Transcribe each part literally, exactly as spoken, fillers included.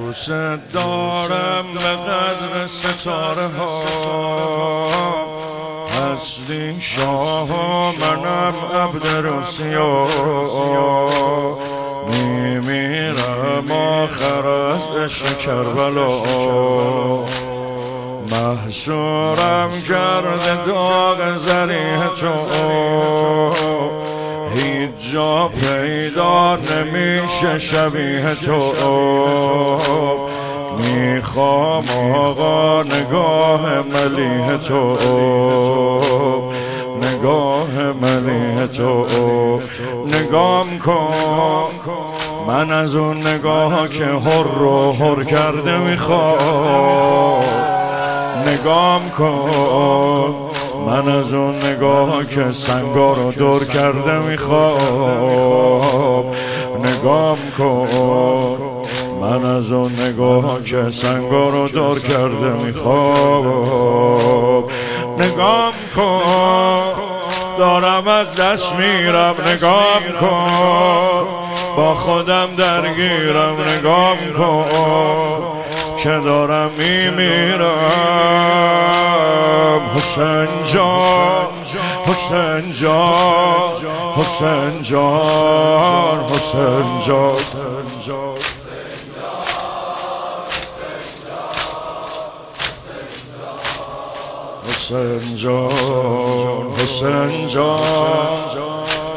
دوست دارم به قدر ستاره ها هستی شاه و منم عبد رسیا میمیرم آخر از عشق کربلا محصورم کرده داغ زریح تو هیچ جا پیدا نمیشه شبیه تو میخوام آقا نگاه ملیح تو نگاه ملیح تو نگام کن من از اون نگاه که هر رو هر کرده میخوام نگام کن من از اون نگاه که سنگا رو دور کرده میخوام نگام کن من از اون نگاه که سنگا رو دور کرده میخوام نگام کن دارم از دست میرم نگام کن با خودم درگیرم نگام کن که دارم میمیرم حسین جان حسین جان حسین جان حسین جان حسین جان حسین جان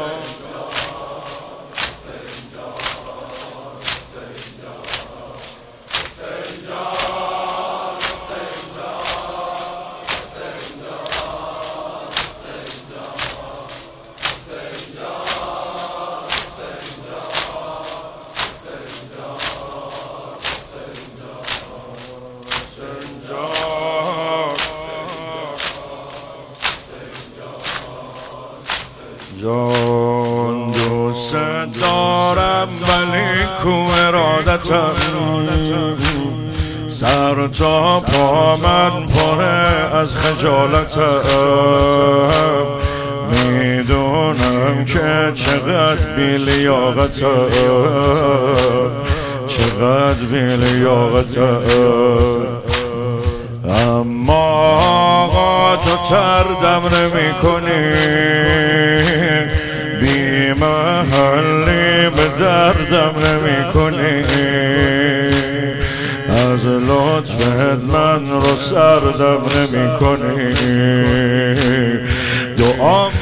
جان دوست دارم ولی کو ارادتم سر تا پا من پره از خجالتم میدونم که چقدر بی لیاقتم چقدر بی لیاقتم اما آقا تو تردم نمی کنی بی محلی به دردم نمی کنی از لطفت من رو سردم نمی کنی دعام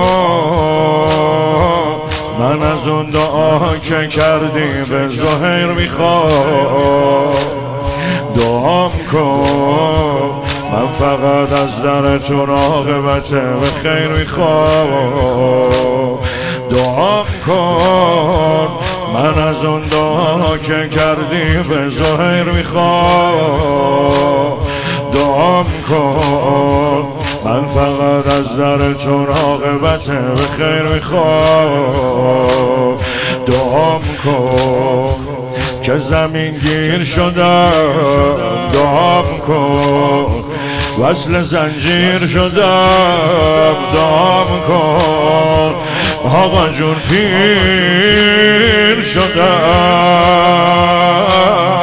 کن من از اون دعا که کردی به زهیر میخوام دعام کن من فقط از درتون عاقبت به خیر میخوام دعام کن من از اون دعا که کردی به زهیر میخوام دعام کن من فقط از درتون عاقبت به خیر میخوام دعام کن که زمین گیر شدم دعام کن وصل زنجیر شدم دعام کن آقا جون پیر شدم